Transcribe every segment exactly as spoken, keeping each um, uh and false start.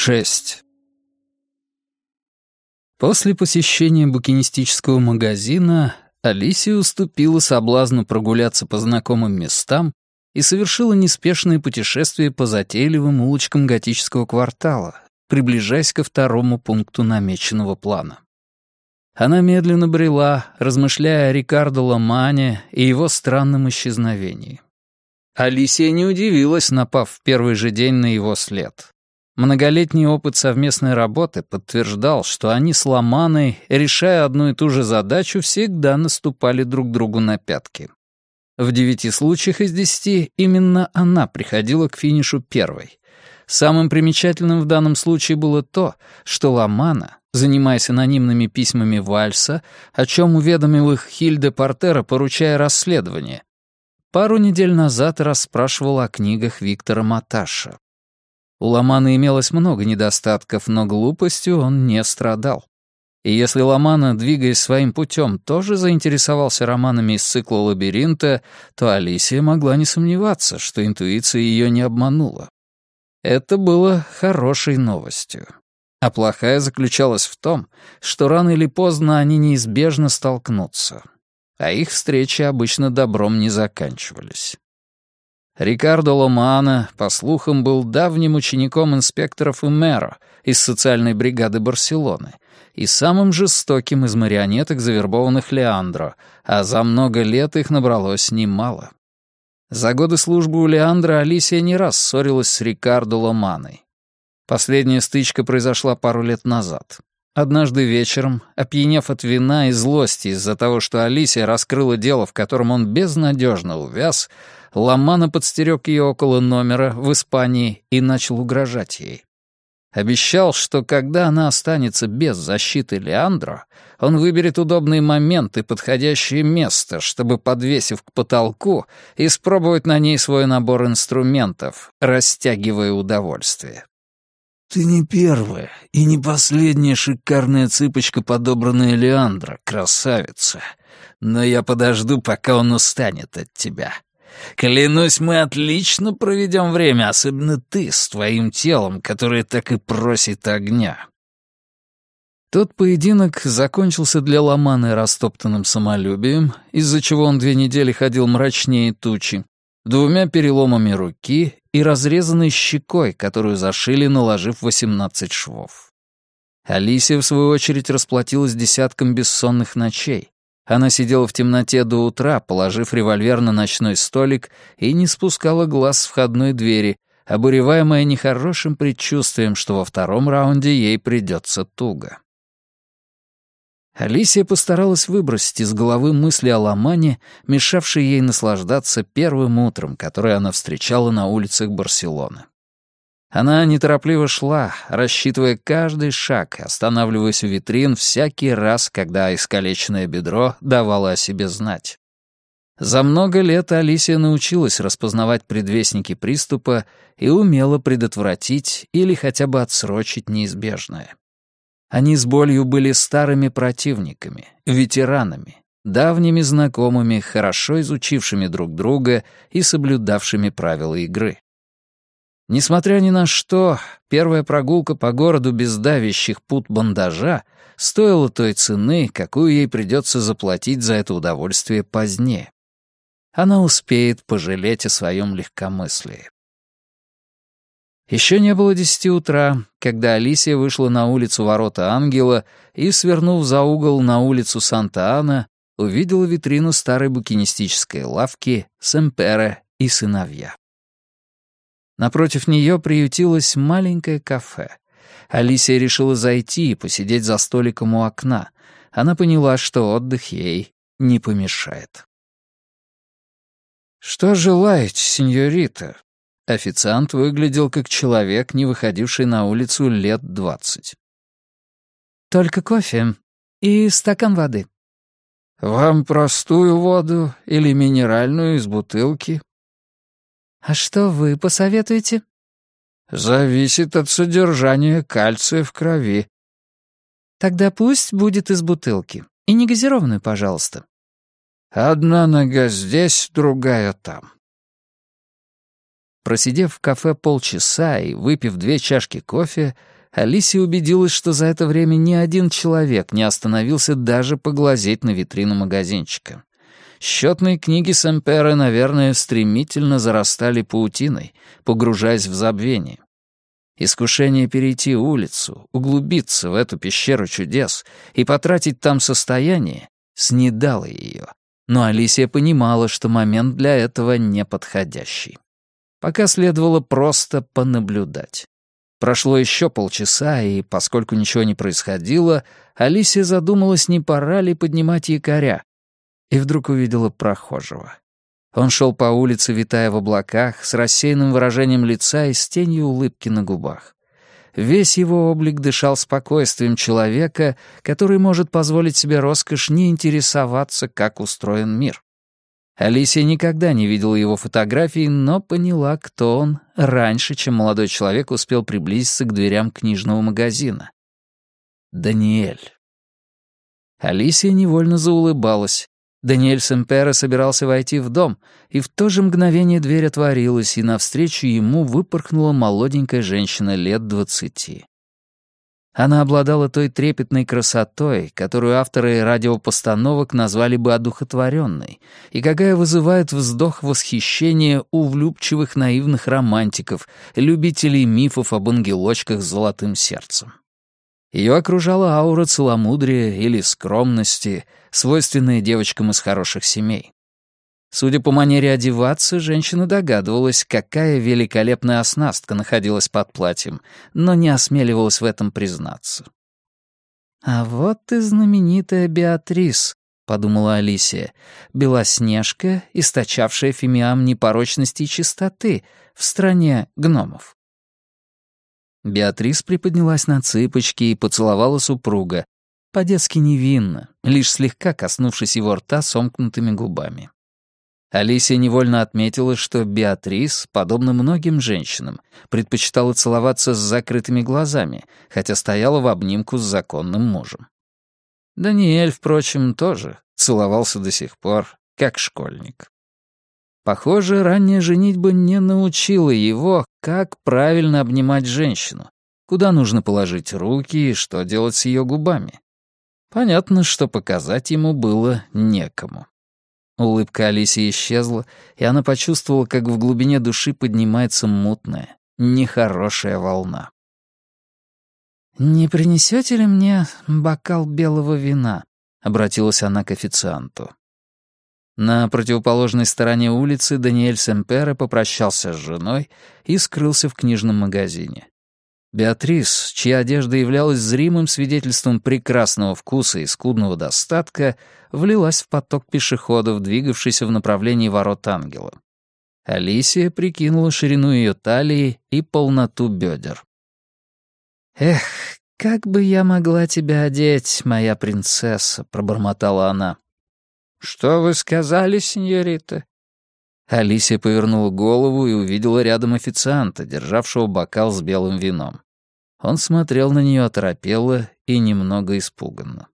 шесть. После посещения букинистического магазина Алисия уступила соблазну прогуляться по знакомым местам и совершила неспешное путешествие по затейливым улочкам готического квартала, приближаясь ко второму пункту намеченного плана. Она медленно брела, размышляя о Рикардо Ломане и его странном исчезновении. Алисия не удивилась, напав в первый же день на его след. Многолетний опыт совместной работы подтверждал, что они с Ломаной, решая одну и ту же задачу, всегда наступали друг другу на пятки. В девяти случаях из десяти именно она приходила к финишу первой. Самым примечательным в данном случае было то, что Ломана, занимаясь анонимными письмами Вальса, о чем уведомил их Хильде Портера, поручая расследование, пару недель назад расспрашивал о книгах Виктора Маташа. У Ломана имелось много недостатков, но глупостью он не страдал. И если Ломана, двигаясь своим путем, тоже заинтересовался романами из цикла «Лабиринта», то Алисия могла не сомневаться, что интуиция ее не обманула. Это было хорошей новостью. А плохая заключалась в том, что рано или поздно они неизбежно столкнутся. А их встречи обычно добром не заканчивались. Рикардо Ломана, по слухам, был давним учеником инспекторов Умеро из социальной бригады Барселоны и самым жестоким из марионеток, завербованных Леандро, а за много лет их набралось немало. За годы службы у Леандро Алисия не раз ссорилась с Рикардо Ломаной. Последняя стычка произошла пару лет назад. Однажды вечером, опьянев от вина и злости из-за того, что Алисия раскрыла дело, в котором он безнадежно увяз, Ломана подстерег ее около номера в Испании и начал угрожать ей. Обещал, что когда она останется без защиты Леандро, он выберет удобный момент и подходящее место, чтобы, подвесив к потолку, испробовать на ней свой набор инструментов, растягивая удовольствие. «Ты не первая и не последняя шикарная цыпочка, подобранная Леандро, красавица. Но я подожду, пока он устанет от тебя. Клянусь, мы отлично проведем время, особенно ты с твоим телом, которое так и просит огня». Тот поединок закончился для Ломаны растоптанным самолюбием, из-за чего он две недели ходил мрачнее тучи, двумя переломами руки и разрезанной щекой, которую зашили, наложив восемнадцать швов. Алисия, в свою очередь, расплатилась десятком бессонных ночей. Она сидела в темноте до утра, положив револьвер на ночной столик, и не спускала глаз с входной двери, обуреваемая нехорошим предчувствием, что во втором раунде ей придется туго. Алисия постаралась выбросить из головы мысли о Ломане, мешавшей ей наслаждаться первым утром, которое она встречала на улицах Барселоны. Она неторопливо шла, рассчитывая каждый шаг, останавливаясь у витрин всякий раз, когда искалеченное бедро давало о себе знать. За много лет Алисия научилась распознавать предвестники приступа и умела предотвратить или хотя бы отсрочить неизбежное. Они с болью были старыми противниками, ветеранами, давними знакомыми, хорошо изучившими друг друга и соблюдавшими правила игры. Несмотря ни на что, первая прогулка по городу без давящих пут бандажа стоила той цены, какую ей придется заплатить за это удовольствие позднее. Она успеет пожалеть о своем легкомыслии. Еще не было десяти утра, когда Алисия вышла на улицу Ворота Ангела и, свернув за угол на улицу Санта-Ана, увидела витрину старой букинистической лавки «Семпере и сыновья». Напротив нее приютилось маленькое кафе. Алисия решила зайти и посидеть за столиком у окна. Она поняла, что отдых ей не помешает. «Что желаете, сеньорита?» Официант выглядел как человек, не выходивший на улицу лет двадцать. «Только кофе и стакан воды». «Вам простую воду или минеральную из бутылки?» «А что вы посоветуете?» «Зависит от содержания кальция в крови». «Тогда пусть будет из бутылки. И не газированную, пожалуйста». «Одна нога здесь, другая там». Просидев в кафе полчаса и выпив две чашки кофе, Алисия убедилась, что за это время ни один человек не остановился даже поглазеть на витрину магазинчика. Счетные книги Семпера, наверное, стремительно зарастали паутиной, погружаясь в забвение. Искушение перейти улицу, углубиться в эту пещеру чудес и потратить там состояние снедало ее. Но Алисия понимала, что момент для этого неподходящий. Пока следовало просто понаблюдать. Прошло еще полчаса, и, поскольку ничего не происходило, Алисия задумалась, не пора ли поднимать якоря. И вдруг увидела прохожего. Он шел по улице, витая в облаках, с рассеянным выражением лица и с тенью улыбки на губах. Весь его облик дышал спокойствием человека, который может позволить себе роскошь не интересоваться, как устроен мир. Алисия никогда не видела его фотографий, но поняла, кто он, раньше, чем молодой человек успел приблизиться к дверям книжного магазина. Даниэль. Алисия невольно заулыбалась. Даниэль Семпера собирался войти в дом, и в то же мгновение дверь отворилась, и навстречу ему выпорхнула молоденькая женщина лет двадцати. Она обладала той трепетной красотой, которую авторы радиопостановок назвали бы одухотворенной, и какая вызывает вздох восхищения у влюбчивых наивных романтиков, любителей мифов об ангелочках с золотым сердцем. Ее окружала аура целомудрия или скромности, свойственная девочкам из хороших семей. Судя по манере одеваться, женщина догадывалась, какая великолепная оснастка находилась под платьем, но не осмеливалась в этом признаться. «А вот и знаменитая Беатрис», — подумала Алисия, «белоснежка, источавшая фимиам непорочности и чистоты в стране гномов». Беатрис приподнялась на цыпочки и поцеловала супруга, по-детски невинно, лишь слегка коснувшись его рта сомкнутыми губами. Алисия невольно отметила, что Беатрис, подобно многим женщинам, предпочитала целоваться с закрытыми глазами, хотя стояла в обнимку с законным мужем. Даниэль, впрочем, тоже целовался до сих пор, как школьник. Похоже, ранняя женитьба не научила его, как правильно обнимать женщину, куда нужно положить руки и что делать с ее губами. Понятно, что показать ему было некому. Улыбка Алисии исчезла, и она почувствовала, как в глубине души поднимается мутная, нехорошая волна. «Не принесете ли мне бокал белого вина?» — обратилась она к официанту. На противоположной стороне улицы Даниэль Семпера попрощался с женой и скрылся в книжном магазине. Беатрис, чья одежда являлась зримым свидетельством прекрасного вкуса и скудного достатка, влилась в поток пешеходов, двигавшийся в направлении ворот ангела. Алисия прикинула ширину ее талии и полноту бедер. «Эх, как бы я могла тебя одеть, моя принцесса», — пробормотала она. «Что вы сказали, сеньорита?» Алисия повернула голову и увидела рядом официанта, державшего бокал с белым вином. Он смотрел на нее оторопело и немного испуганно.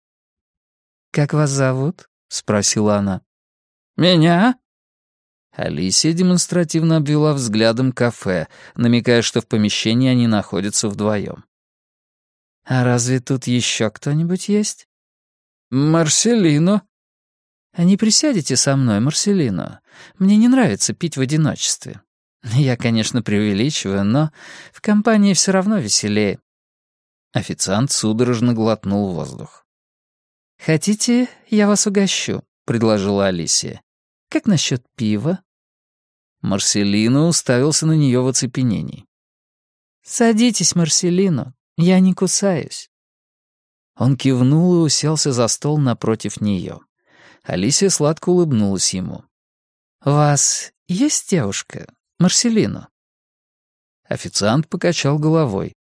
«Как вас зовут?» — спросила она. «Меня?» Алисия демонстративно обвела взглядом кафе, намекая, что в помещении они находятся вдвоем. «А разве тут еще кто-нибудь есть?» «Марселино». «А не присядете со мной, Марселино? Мне не нравится пить в одиночестве. Я, конечно, преувеличиваю, но в компании все равно веселее». Официант судорожно глотнул воздух. «Хотите, я вас угощу?» — предложила Алисия. «Как насчет пива?» Марселино уставился на нее в оцепенении. «Садитесь, Марселино, я не кусаюсь». Он кивнул и уселся за стол напротив нее. Алисия сладко улыбнулась ему. «У вас есть девушка, Марселино?» Официант покачал головой.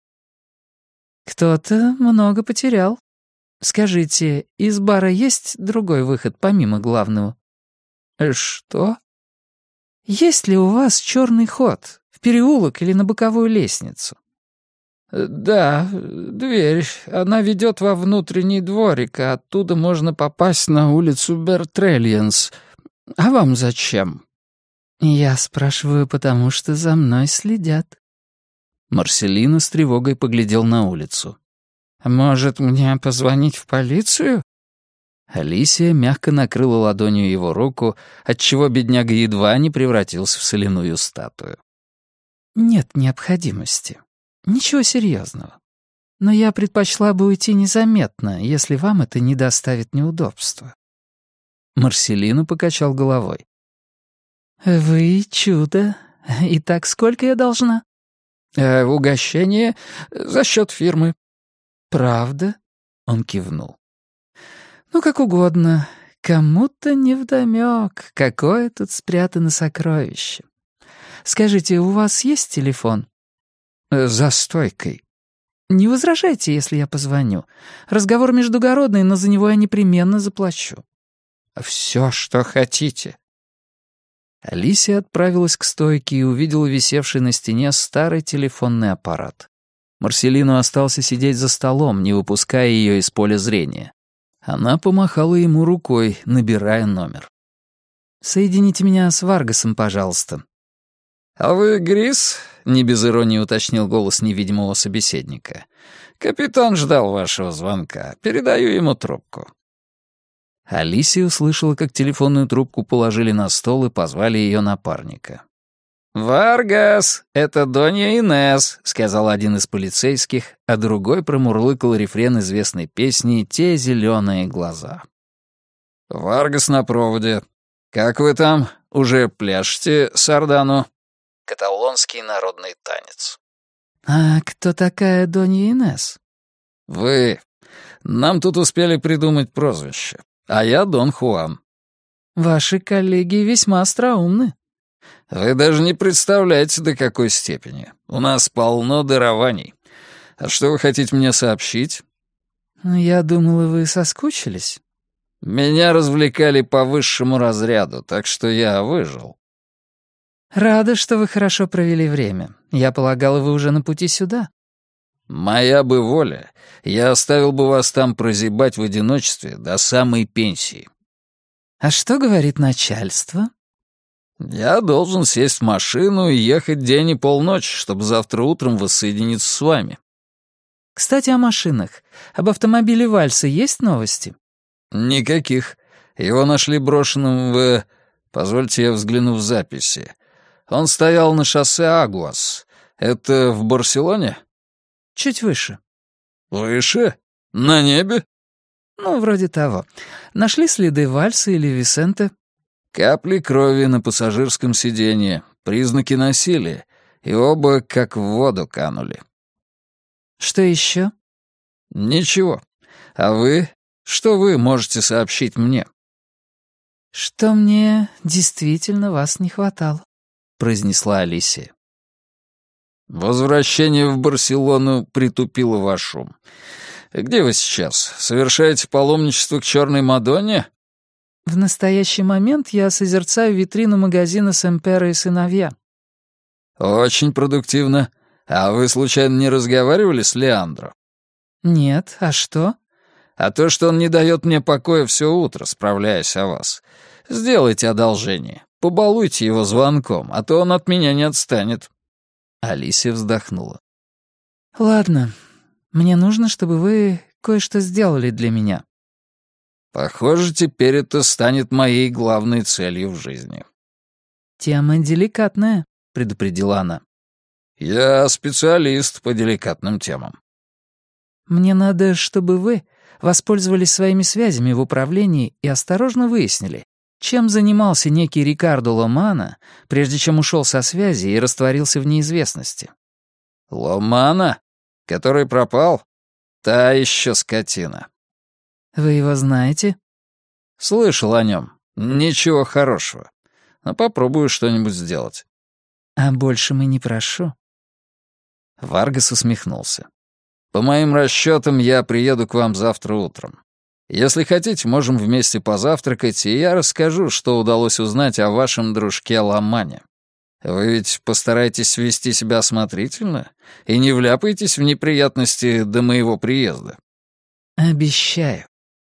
«Кто-то много потерял. Скажите, из бара есть другой выход помимо главного?» «Что?» «Есть ли у вас черный ход в переулок или на боковую лестницу?» «Да, дверь. Она ведет во внутренний дворик, а оттуда можно попасть на улицу Бертрельенс. А вам зачем?» «Я спрашиваю, потому что за мной следят». Марселино с тревогой поглядел на улицу. «Может, мне позвонить в полицию?» Алисия мягко накрыла ладонью его руку, отчего бедняга едва не превратился в соляную статую. «Нет необходимости. Ничего серьезного. Но я предпочла бы уйти незаметно, если вам это не доставит неудобства». Марселино покачал головой. «Вы чудо. Итак, сколько я должна?» «Э, «Угощение за счет фирмы». «Правда?» — он кивнул. «Ну, как угодно. Кому-то невдомёк, какое тут спрятано сокровище. Скажите, у вас есть телефон?» «За стойкой». «Не возражайте, если я позвоню. Разговор междугородный, но за него я непременно заплачу». «Всё, что хотите». Алисия отправилась к стойке и увидела висевший на стене старый телефонный аппарат. Марселино остался сидеть за столом, не выпуская ее из поля зрения. Она помахала ему рукой, набирая номер. «Соедините меня с Варгасом, пожалуйста». «А вы Грис?» — не без иронии уточнил голос невидимого собеседника. «Капитан ждал вашего звонка. Передаю ему трубку». Алисия услышала, как телефонную трубку положили на стол и позвали ее напарника. «Варгас, это Донья Инес», — сказал один из полицейских, а другой промурлыкал рефрен известной песни «Те зеленые глаза». «Варгас на проводе. Как вы там? Уже пляшете сардану?» Каталонский народный танец. «А кто такая Донья Инес?» «Вы. Нам тут успели придумать прозвище. А я Дон Хуан». «Ваши коллеги весьма остроумны». «Вы даже не представляете, до какой степени. У нас полно дарований. А что вы хотите мне сообщить?» «Я думала, вы соскучились». «Меня развлекали по высшему разряду, так что я выжил». «Рада, что вы хорошо провели время. Я полагала, вы уже на пути сюда». «Моя бы воля, я оставил бы вас там прозябать в одиночестве до самой пенсии». «А что говорит начальство?» «Я должен сесть в машину и ехать день и полночи, чтобы завтра утром воссоединиться с вами». «Кстати, о машинах. Об автомобиле Вальса есть новости?» «Никаких. Его нашли брошенным в... Позвольте, я взгляну в записи. Он стоял на шоссе Агуас. Это в Барселоне?» «Чуть выше». «Выше? На небе?» «Ну, вроде того. Нашли следы Вальса или Висенте?» «Капли крови на пассажирском сиденье, признаки насилия, и оба как в воду канули». «Что еще?» «Ничего. А вы? Что вы можете сообщить мне?» «Что мне действительно вас не хватало», — произнесла Алисия. «Возвращение в Барселону притупило ваш ум. Где вы сейчас? Совершаете паломничество к Черной Мадонне?» «В настоящий момент я созерцаю витрину магазина «Сэмпера и сыновья». «Очень продуктивно. А вы, случайно, не разговаривали с Леандро?» «Нет. А что?» «А то, что он не дает мне покоя все утро, справляясь о вас. Сделайте одолжение. Побалуйте его звонком, а то он от меня не отстанет». Алисия вздохнула. «Ладно. Мне нужно, чтобы вы кое-что сделали для меня». «Похоже, теперь это станет моей главной целью в жизни». «Тема деликатная», — предупредила она. «Я специалист по деликатным темам». «Мне надо, чтобы вы воспользовались своими связями в управлении и осторожно выяснили, чем занимался некий Рикардо Ломано, прежде чем ушел со связи и растворился в неизвестности». «Ломано? Который пропал? Та еще скотина». «Вы его знаете?» «Слышал о нем. Ничего хорошего. Но попробую что-нибудь сделать». «А больше мы не прошу». Варгас усмехнулся. «По моим расчетам, я приеду к вам завтра утром. Если хотите, можем вместе позавтракать, и я расскажу, что удалось узнать о вашем дружке Ломане. Вы ведь постараетесь вести себя осмотрительно и не вляпаетесь в неприятности до моего приезда». «Обещаю».